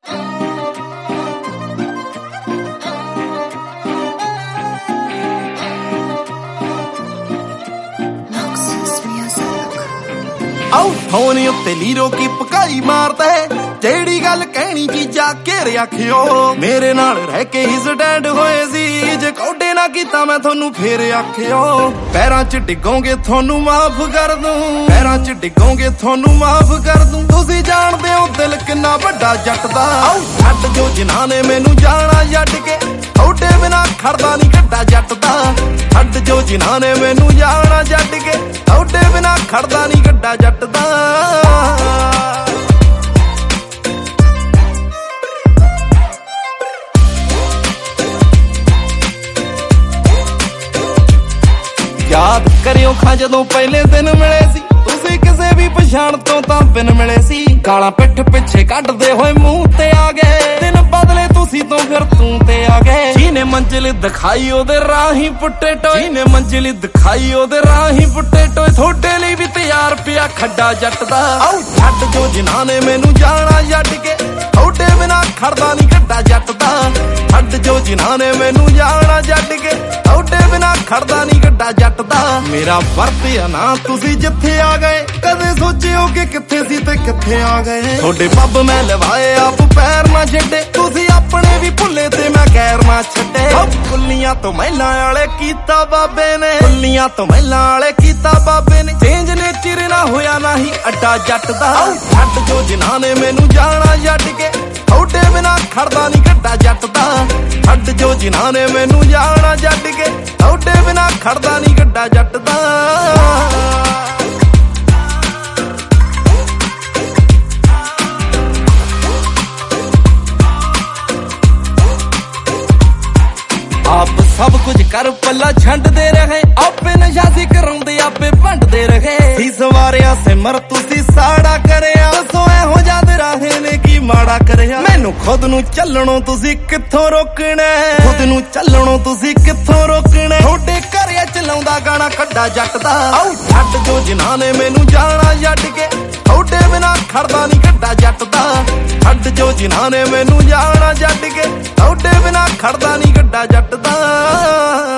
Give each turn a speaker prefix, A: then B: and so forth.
A: ਆਉ ਫੋਨ ਉੱਤੇ ਲੀਰੋ ਕੀ ਪਕਾਈ ਮਾਰਦਾ ਜਿਹੜੀ ਗੱਲ ਕਹਿਣੀ ਚੀਜ਼ਾਂ ਘੇਰ ਆਖਿਓ ਮੇਰੇ ਨਾਲ ਰਹਿ ਕੇ ਹੀ ਸਟੈਂਡ ਹੋਏ ਸੀ ਜੇ ਕੌਡੇ ਨਾ ਕੀਤਾ ਮੈਂ ਤੁਹਾਨੂੰ ਫੇਰ ਆਖਿਓ ਪੈਰਾਂ 'ਚ ਡਿੱਗੋਗੇ ਤੁਹਾਨੂੰ ਮਾਫ ਕਰ ਦੂੰ ਪੈਰਾਂ 'ਚ ਡਿੱਗੋਗੇ ਤੁਹਾਨੂੰ ਮਾਫ ਕਰ ਦੂੰ ਤੁਸੀਂ ਜਾਣਦੇ ਹੋ ਦਿਲ ਕਿੰਨਾ ਵੱਡਾ ਜੱਟ ਦਾ ਆਉ ਛੱਡ ਜੋ ਜਿਨ੍ਹਾਂ ਨੇ ਮੈਨੂੰ ਜਾਣਾ ਛੱਡ ਕੇ ਕੌਡੇ ਬਿਨਾ ਖੜਦਾ ਨਹੀਂ ਘੱਟਾ ਜੱਟ ਦਾ ਛੱਡ ਜੋ ਜਿਨ੍ਹਾਂ ਨੇ ਮੈਨੂੰ ਜਾਣਾ ਛੱਡ ਕੇ ਕੌਡੇ ਬਿਨਾ ਖੜਦਾ ਨਹੀਂ ਘੱਟਾ ਜੱਟ ਦਾ याद करियो खां जदों पहले दिन मिले सी तुसी किसे भी पछाण तो तां बिन मिले सी गालां पिठ पिछे कड्डदे होए मूंह ते आ गए दिन बदले तुसी तो फिर तू ते आ गए जिने मंजिल दिखाई ओदे राही पुट्टे टोए जिने मंजिल दिखाई ओदे राही पुट्टे टोए थोड़े लई भी तैयार पिया खड्डा जट दा आउ छड्ड जो जिन्हां ने मैनू जाना छड्ड के थोड़े बिना खड़दा नहीं घट्टा जट दा छड्ड जो जिन्हां ने मैनू जाना छड्ड के थोड़े बिना खड़दा नहीं घट्टा जट दा मेरा वरतिया ना तुसी जिथे आ गए कदे सोचियो कि किथे सी ते किथे आ गए थोड़े पब मैं लवाए आप पैर ना छड्डे तुसी अपने भी भुल्ले ते मैं गैर ना छड्डे कुल्लियां तो महिलां वाले कीता बाबे ने कुल्लियां तो महिलां वाले कीता बाबे ने चेंज ने चिर ना होया ना ही अड्डा जट दा छड्ड जो जिन्हां ने मैनू जाना छड्ड के थोड़े बिना खड़दा नहीं घट्टा जट दा छड्ड जो जिन्हां ने मैनू जाना छड्ड के थोड़े बिना खड़दा नहीं घट्टा जट दा आप सब कुछ कर पल्ला छंडदे रहे आपे नशासी कराउंदे आपे भंडदे रहे सी सवारिया सिमर तुसी साड़ा करिया दसो एहो जाद राहे ने की माड़ा करिया मैनू खुद नू चलणों तुसी कित्थों रोकना खुद नू चलणों तुसी कित्थों रोकना थोड़े घरे चलाउंदा गाना खड्डा जट दा आउ छड्ड जो जिन्हां ने मैनू जाना छड्ड के थोड़े बिना खड़दा नहीं घट्टा जट दा छड्ड जो जिन्हां ने मैनू जाना छड्ड के थोड़े बिना खड़दा नहीं घट्टा जट दा